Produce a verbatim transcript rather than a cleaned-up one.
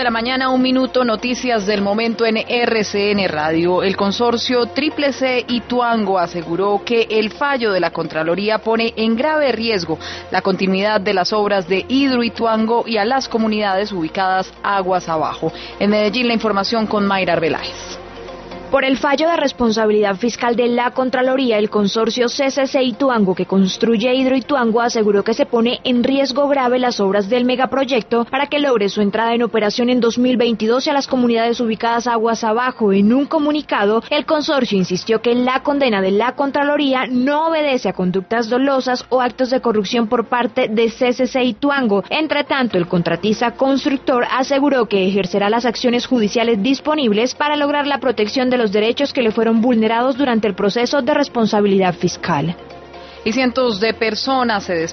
la mañana, un minuto, noticias del momento en R C N Radio. El consorcio Triple C Ituango aseguró que el fallo de la Contraloría pone en grave riesgo la continuidad de las obras de Hidroituango y a las comunidades ubicadas aguas abajo. En Medellín, la información con Mayra Arbeláez. Por el fallo de responsabilidad fiscal de la Contraloría, el consorcio C C C Ituango, que construye Hidroituango, aseguró que se pone en riesgo grave las obras del megaproyecto para que logre su entrada en operación en dos mil veintidós y a las comunidades ubicadas aguas abajo. En un comunicado, el consorcio insistió que la condena de la Contraloría no obedece a conductas dolosas o actos de corrupción por parte de C C C Ituango. Entre tanto, el contratista constructor aseguró que ejercerá las acciones judiciales disponibles para lograr la protección de los derechos que le fueron vulnerados durante el proceso de responsabilidad fiscal. Y cientos de personas se